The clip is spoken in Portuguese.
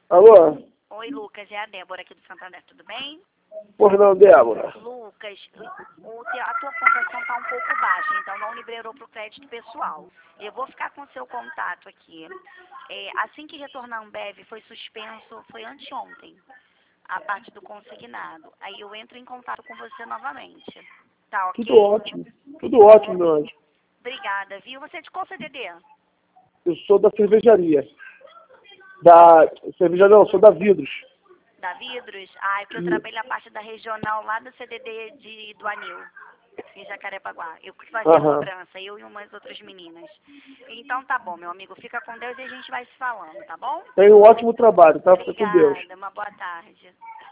Alô? Oi, Lucas, é a Débora aqui do Santander, tudo bem? Pois não, Débora. Lucas, a tua pontuação está um pouco baixa, então não liberou para o crédito pessoal. Eu vou ficar com o seu contato aqui. Assim que retornar a Ambev, foi suspenso, foi anteontem, a parte do consignado. Aí eu entro em contato com você novamente. Tá ok? Tudo ótimo, meu anjo. Obrigada, viu? Você é de qual CDD? Eu sou da cervejaria. Da cervejaria não, sou da Vidros. Da Vidros? Ah, é porque eu trabalhei na parte da regional lá do CDD do Anil, em Jacarepaguá. Eu que fazia a cobrança, eu e umas outras meninas. Então tá bom, meu amigo, fica com Deus e a gente vai se falando, tá bom? Tenha um ótimo trabalho, tá? Fica com Deus. Obrigada, uma boa tarde.